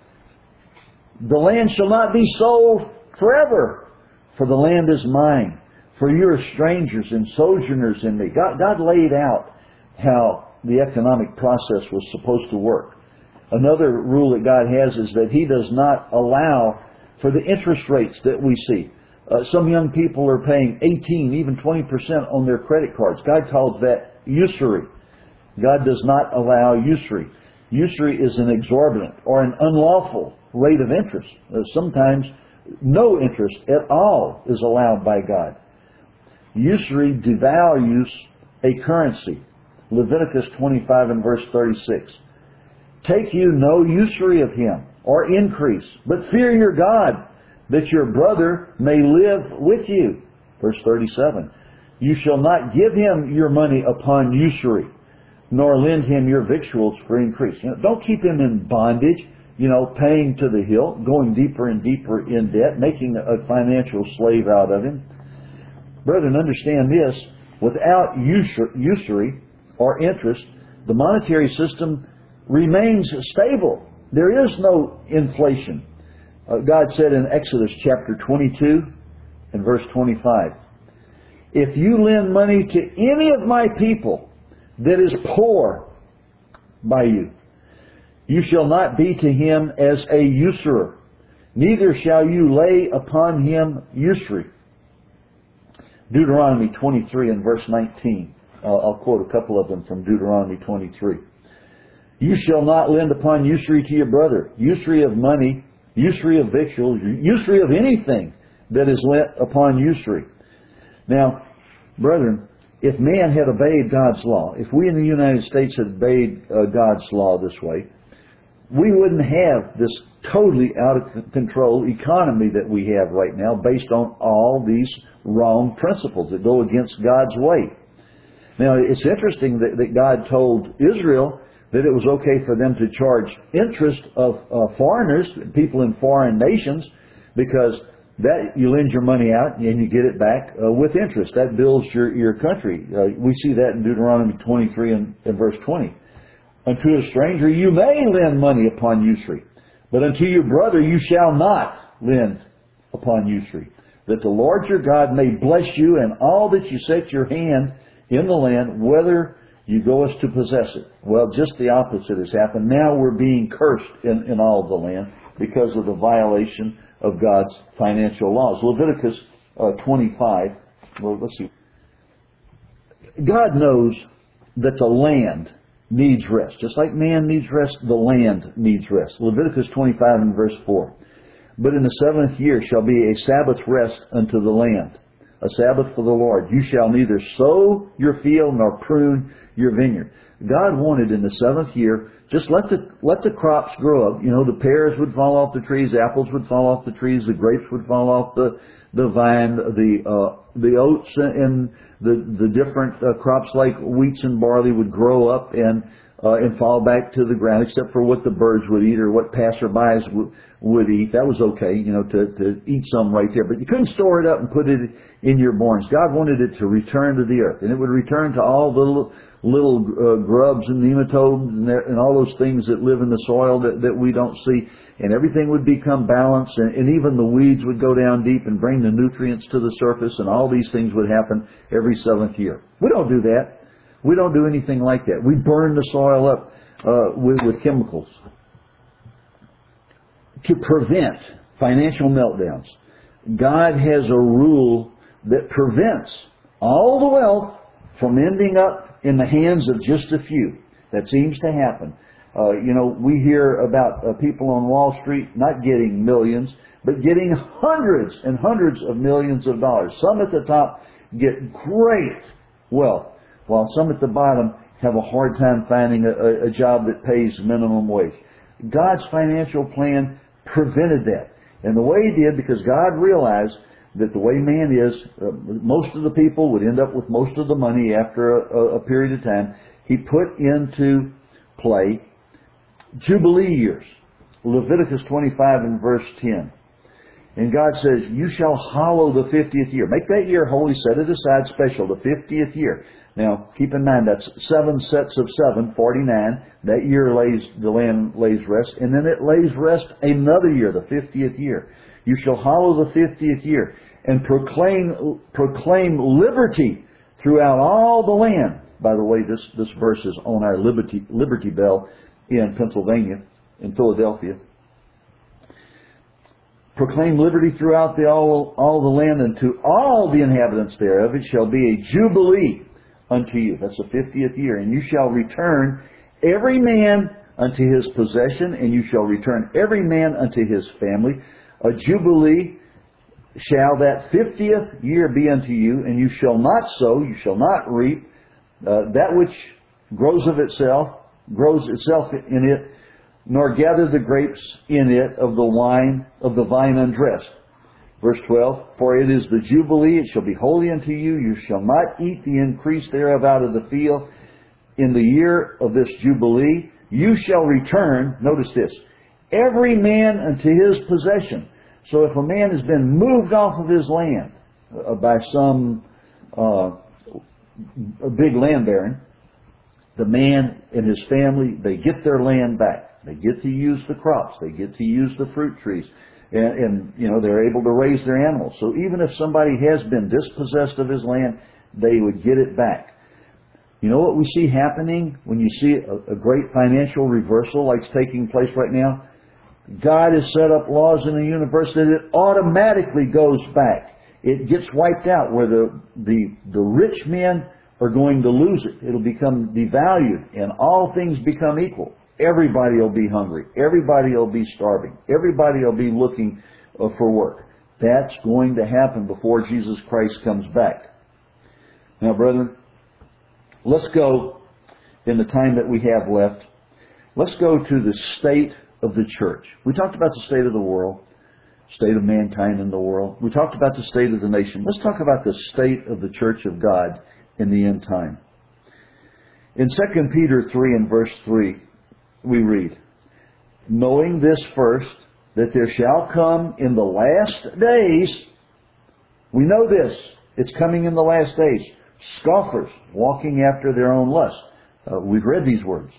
the land shall not be sold forever, for the land is mine, for you are strangers and sojourners in me. God, God laid out how the economic process was supposed to work. Another rule that God has is that He does not allow for the interest rates that we see. Uh, some young people are paying eighteen, even twenty percent on their credit cards. God calls that usury. God does not allow usury. Usury is an exorbitant or an unlawful rate of interest. Uh, sometimes no interest at all is allowed by God. Usury devalues a currency. Leviticus twenty-five and verse thirty-six. Take you no usury of him, or increase, but fear your God, that your brother may live with you. Verse thirty-seven. You shall not give him your money upon usury, nor lend him your victuals for increase. You know, don't keep him in bondage, you know, paying to the hilt, going deeper and deeper in debt, making a financial slave out of him. Brethren, understand this. Without usury or interest, the monetary system remains stable. There is no inflation. Uh, God said in Exodus chapter twenty-two and verse twenty-five, if you lend money to any of my people that is poor by you, you shall not be to him as a usurer, neither shall you lay upon him usury. Deuteronomy twenty-three and verse nineteen. I'll, I'll quote a couple of them from Deuteronomy twenty-three. You shall not lend upon usury to your brother, usury of money, usury of victuals, usury of anything that is lent upon usury. Now, brethren, if man had obeyed God's law, if we in the United States had obeyed uh, God's law this way, we wouldn't have this totally out of control economy that we have right now based on all these wrong principles that go against God's way. Now, it's interesting that, that God told Israel that it was okay for them to charge interest of uh, foreigners, people in foreign nations, because that you lend your money out and you get it back uh, with interest. That builds your, your country. Uh, we see that in Deuteronomy twenty-three and, and verse twenty. Unto a stranger you may lend money upon usury, but unto your brother you shall not lend upon usury, that the Lord your God may bless you in all that you set your hand in the land, whether you go as to possess it. Well, just the opposite has happened. Now we're being cursed in, in all of the land because of the violation of God's financial laws. Leviticus uh, twenty-five. Well, let's see. God knows that the land needs rest. Just like man needs rest, the land needs rest. Leviticus twenty-five and verse four. But in the seventh year shall be a Sabbath rest unto the land. a Sabbath for the Lord. You shall neither sow your field nor prune your vineyard. God wanted in the seventh year, just let the let the crops grow up. You know, the pears would fall off the trees, apples would fall off the trees, the grapes would fall off the the vine, the uh, the oats and the the different uh, crops like wheats and barley would grow up and uh, and fall back to the ground, except for what the birds would eat or what passerbys would would eat. That was okay, you know, to to eat some right there, but you couldn't store it up and put it in your barns. God wanted it to return to the earth, and it would return to all the little little uh, grubs and nematodes and, and all those things that live in the soil that, that we don't see, and everything would become balanced, and, and even the weeds would go down deep and bring the nutrients to the surface, and all these things would happen every seventh year. We don't do that. We don't do anything like that. We burn the soil up uh, with, with chemicals to prevent financial meltdowns. God has a rule that prevents all the wealth from ending up in the hands of just a few. That seems to happen. Uh, you know, we hear about uh, people on Wall Street not getting millions, but getting hundreds and hundreds of millions of dollars. Some at the top get great wealth, while some at the bottom have a hard time finding a, a job that pays minimum wage. God's financial plan prevented that. And the way He did, because God realized that the way man is, uh, most of the people would end up with most of the money after a, a period of time. He put into play Jubilee years. Leviticus twenty-five and verse ten. And God says, you shall hallow the fiftieth year. Make that year holy, set it aside special, the fiftieth year. Now, keep in mind, that's seven sets of seven, forty-nine. That year lays, the land lays rest. And then it lays rest another year, the fiftieth year. You shall hallow the fiftieth year and proclaim proclaim liberty throughout all the land. By the way, this, this verse is on our Liberty Liberty Bell in Pennsylvania, in Philadelphia. Proclaim liberty throughout the, all, all the land, and to all the inhabitants thereof it shall be a jubilee unto you. That's the fiftieth year. And you shall return every man unto his possession, and you shall return every man unto his family. A jubilee shall that fiftieth year be unto you, and you shall not sow, you shall not reap uh, that which grows of itself, grows itself in it, nor gather the grapes in it of the wine of the vine undressed. Verse twelve, for it is the jubilee, it shall be holy unto you, you shall not eat the increase thereof out of the field. In the year of this jubilee, you shall return, notice this, every man unto his possession. So if a man has been moved off of his land uh, by some uh, a big land baron, the man and his family, they get their land back. They get to use the crops. They get to use the fruit trees. And, and, you know, they're able to raise their animals. So even if somebody has been dispossessed of his land, they would get it back. You know what we see happening when you see a, a great financial reversal like's taking place right now? God has set up laws in the universe that it automatically goes back. It gets wiped out where the, the, the rich men are going to lose it. It'll become devalued and all things become equal. Everybody will be hungry. Everybody will be starving. Everybody will be looking uh, for work. That's going to happen before Jesus Christ comes back. Now, brethren, let's go, in the time that we have left, let's go to the state of the church. We talked about the state of the world, state of mankind in the world. We talked about the state of the nation. Let's talk about the state of the church of God in the end time. In Second Peter three and verse three, we read, knowing this first, that there shall come in the last days, we know this, it's coming in the last days, scoffers walking after their own lust. Uh, we've read these words.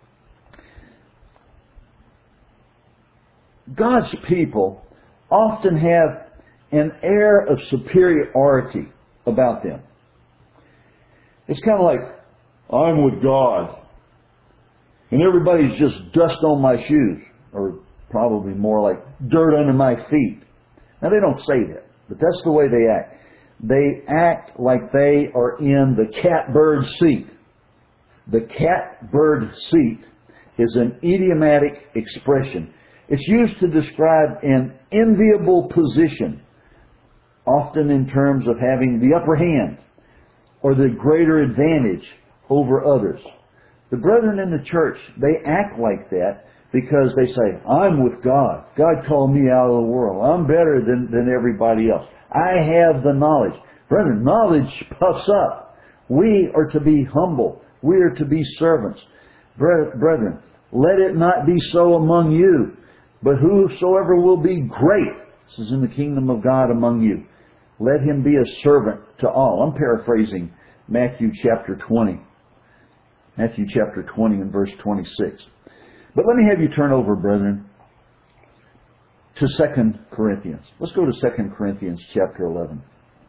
God's people often have an air of superiority about them. It's kind of like, I'm with God, and everybody's just dust on my shoes, or probably more like dirt under my feet. Now, they don't say that, but that's the way they act. They act like they are in the catbird seat. The catbird seat is an idiomatic expression. It's used to describe an enviable position often in terms of having the upper hand or the greater advantage over others. The brethren in the church, they act like that because they say, I'm with God. God called me out of the world. I'm better than, than everybody else. I have the knowledge. Brethren, knowledge puffs up. We are to be humble. We are to be servants. Brethren, let it not be so among you, but whosoever will be great, this is in the kingdom of God among you, let him be a servant to all. I'm paraphrasing Matthew chapter twenty. Matthew chapter twenty and verse twenty-six. But let me have you turn over, brethren, to Second Corinthians. Let's go to Second Corinthians chapter eleven.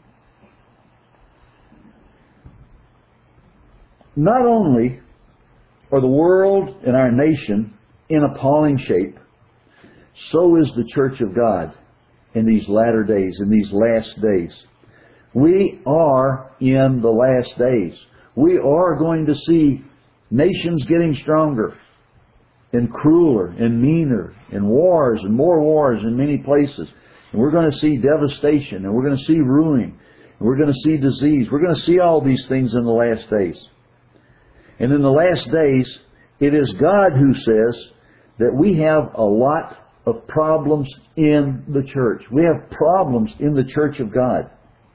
Not only are the world and our nation in appalling shape, so is the church of God in these latter days, in these last days. We are in the last days. We are going to see nations getting stronger and crueler and meaner, and wars and more wars in many places. And we're going to see devastation, and we're going to see ruin, and we're going to see disease. We're going to see all these things in the last days. And in the last days, it is God who says that we have a lot of problems in the church. We have problems in the church of God.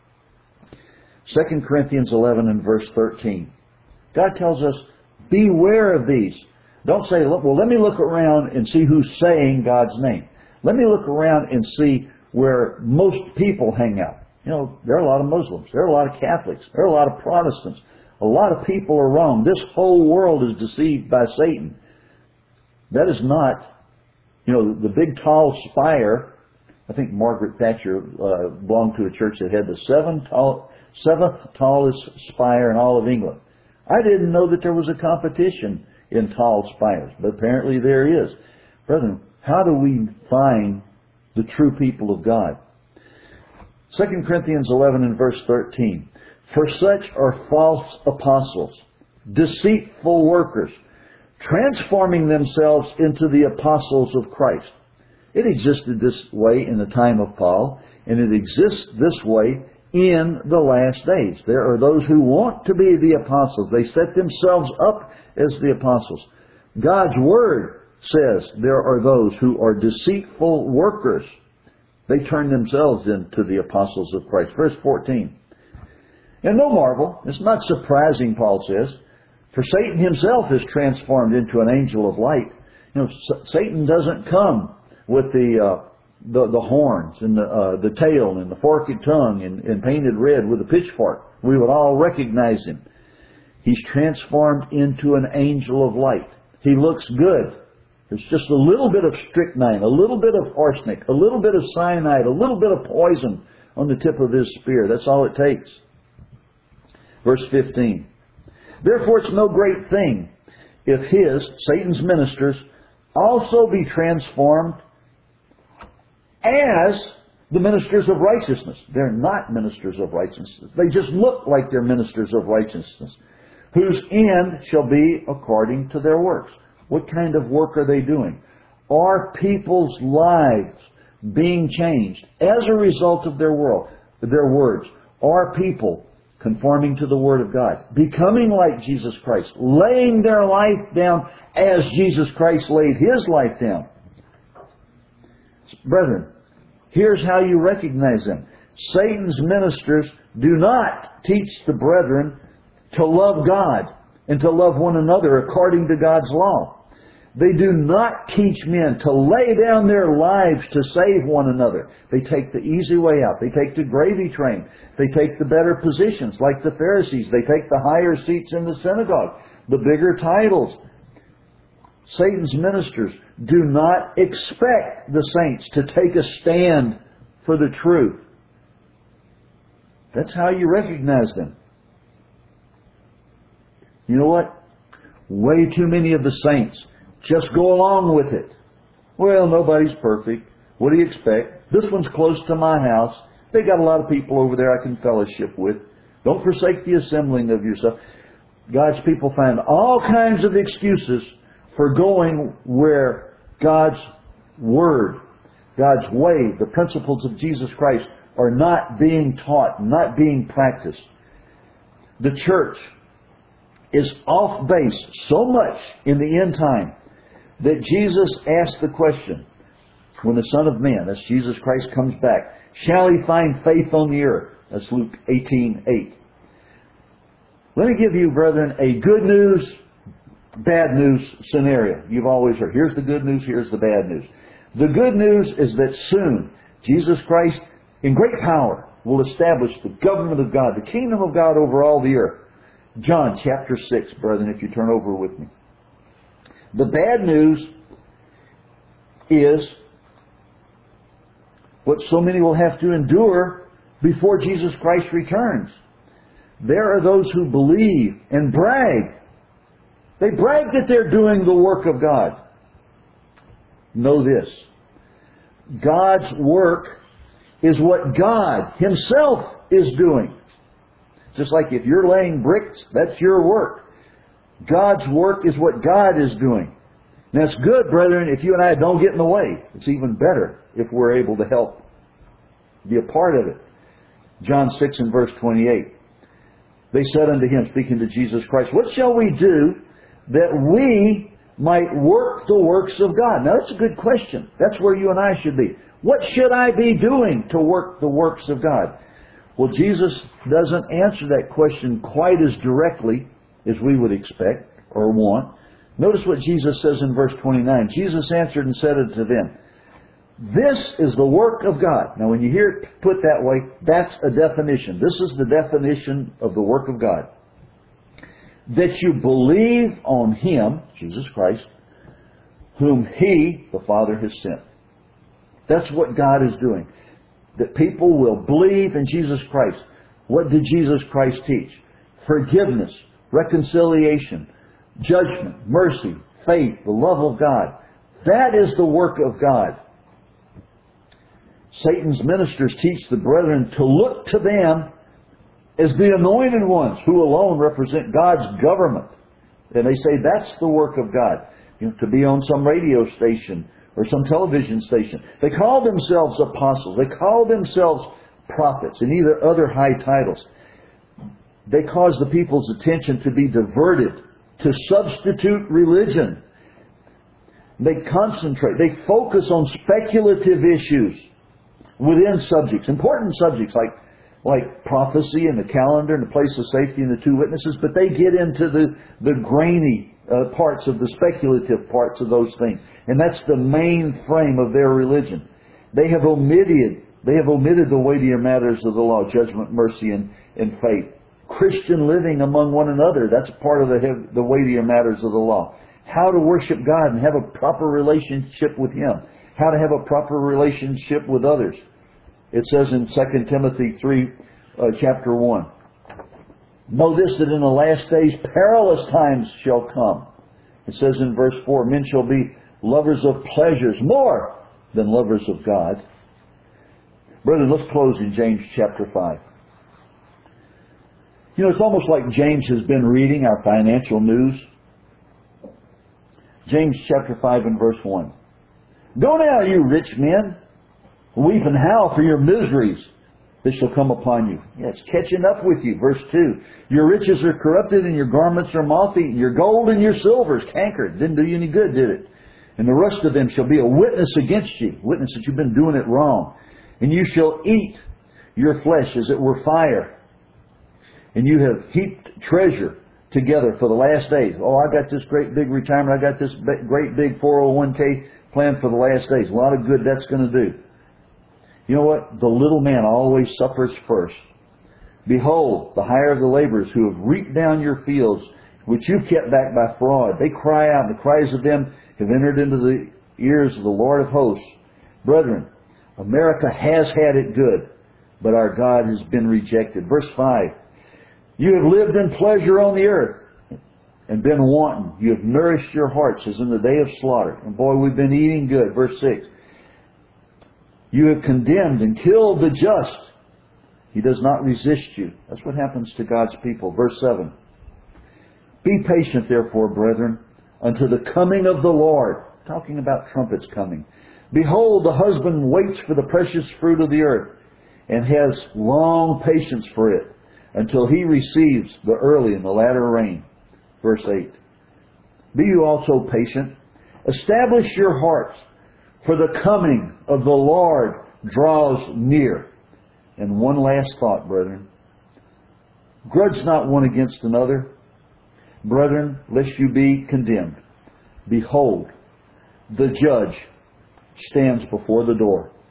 Second Corinthians eleven and verse thirteen. God tells us, beware of these. Don't say, well, let me look around and see who's saying God's name. Let me look around and see where most people hang out. You know, there are a lot of Muslims. There are a lot of Catholics. There are a lot of Protestants. A lot of people are wrong. This whole world is deceived by Satan. That is not, you know, the big tall spire. I think Margaret Thatcher uh, belonged to a church that had the seven tall, seventh tallest spire in all of England. I didn't know that there was a competition in tall spires, but apparently there is. Brethren, how do we find the true people of God? Second Corinthians eleven and verse thirteen. For such are false apostles, deceitful workers, transforming themselves into the apostles of Christ. It existed this way in the time of Paul, and it exists this way in the last days. There are those who want to be the apostles. They set themselves up as the apostles. God's Word says there are those who are deceitful workers. They turn themselves into the apostles of Christ. Verse fourteen. And no marvel, it's not surprising, Paul says, for Satan himself is transformed into an angel of light. You know, Satan doesn't come with the uh, the, the horns and the uh, the tail and the forked tongue and, and painted red with a pitchfork. We would all recognize him. He's transformed into an angel of light. He looks good. There's just a little bit of strychnine, a little bit of arsenic, a little bit of cyanide, a little bit of poison on the tip of his spear. That's all it takes. Verse fifteen. Therefore it's no great thing if his, Satan's ministers, also be transformed as the ministers of righteousness. They're not ministers of righteousness. They just look like they're ministers of righteousness, whose end shall be according to their works. What kind of work are they doing? Are people's lives being changed as a result of their world, their words? Are people conforming to the Word of God, becoming like Jesus Christ, laying their life down as Jesus Christ laid His life down? Brethren, here's how you recognize them. Satan's ministers do not teach the brethren to love God and to love one another according to God's law. They do not teach men to lay down their lives to save one another. They take the easy way out. They take the gravy train. They take the better positions, like the Pharisees. They take the higher seats in the synagogue, the bigger titles. Satan's ministers do not expect the saints to take a stand for the truth. That's how you recognize them. You know what? Way too many of the saints just go along with it. Well, nobody's perfect. What do you expect? This one's close to my house. They got a lot of people over there I can fellowship with. Don't forsake the assembling of yourself. God's people find all kinds of excuses for going where God's Word, God's way, the principles of Jesus Christ are not being taught, not being practiced. The church is off base so much in the end time that Jesus asked the question, when the Son of Man, that's Jesus Christ, comes back, shall He find faith on the earth? That's Luke eighteen eight. Let me give you, brethren, a good news, bad news scenario. You've always heard, here's the good news, here's the bad news. The good news is that soon, Jesus Christ, in great power, will establish the government of God, the kingdom of God over all the earth. John chapter six, brethren, if you turn over with me. The bad news is what so many will have to endure before Jesus Christ returns. There are those who believe and brag. They brag that they're doing the work of God. Know this. God's work is what God Himself is doing. Just like if you're laying bricks, that's your work. God's work is what God is doing. And that's good, brethren, if you and I don't get in the way. It's even better if we're able to help be a part of it. John six and verse twenty-eight. They said unto Him, speaking to Jesus Christ, what shall we do that we might work the works of God? Now that's a good question. That's where you and I should be. What should I be doing to work the works of God? Well, Jesus doesn't answer that question quite as directly as we would expect or want. Notice what Jesus says in verse twenty-nine. Jesus answered and said unto them, this is the work of God. Now when you hear it put that way, that's a definition. This is the definition of the work of God. That you believe on Him, Jesus Christ, whom He, the Father, has sent. That's what God is doing. That people will believe in Jesus Christ. What did Jesus Christ teach? Forgiveness, reconciliation, judgment, mercy, faith, the love of God. That is the work of God. Satan's ministers teach the brethren to look to them as the anointed ones who alone represent God's government. And they say that's the work of God. You know, to be on some radio station or some television station. They call themselves apostles. They call themselves prophets and either other high titles. They cause the people's attention to be diverted to substitute religion. They concentrate. They focus on speculative issues within subjects. Important subjects like like prophecy and the calendar and the place of safety and the two witnesses. But they get into the, the grainy uh, parts of the speculative parts of those things. And that's the main frame of their religion. They have omitted, they have omitted the weightier matters of the law, judgment, mercy, and, and faith. Christian living among one another, that's part of the, the weightier matters of the law. How to worship God and have a proper relationship with Him. How to have a proper relationship with others. It says in Second Timothy three, uh, chapter one. Know this, that in the last days perilous times shall come. It says in verse four, men shall be lovers of pleasures more than lovers of God. Brethren, let's close in James chapter five. You know, it's almost like James has been reading our financial news. James chapter five and verse one. Go now, you rich men, weep and howl for your miseries that shall come upon you. Yeah, it's catching up with you. Verse two. Your riches are corrupted and your garments are moth-eaten. Your gold and your silver is cankered. Didn't do you any good, did it? And the rest of them shall be a witness against you. Witness that you've been doing it wrong. And you shall eat your flesh as it were fire. And you have heaped treasure together for the last days. Oh, I got this great big retirement. I got this great big four oh one k plan for the last days. A lot of good that's going to do. You know what? The little man always suffers first. Behold, the hire of the laborers who have reaped down your fields, which you've kept back by fraud. They cry out, and the cries of them have entered into the ears of the Lord of hosts. Brethren, America has had it good, but our God has been rejected. Verse five. You have lived in pleasure on the earth and been wanton. You have nourished your hearts as in the day of slaughter. And boy, we've been eating good. Verse six. You have condemned and killed the just. He does not resist you. That's what happens to God's people. Verse seven. Be patient, therefore, brethren, unto the coming of the Lord. Talking about trumpets coming. Behold, the husband waits for the precious fruit of the earth, and has long patience for it until he receives the early and the latter rain. Verse eight. Be you also patient. Establish your hearts, for the coming of the Lord draws near. And one last thought, brethren. Grudge not one against another. Brethren, lest you be condemned. Behold, the judge stands before the door.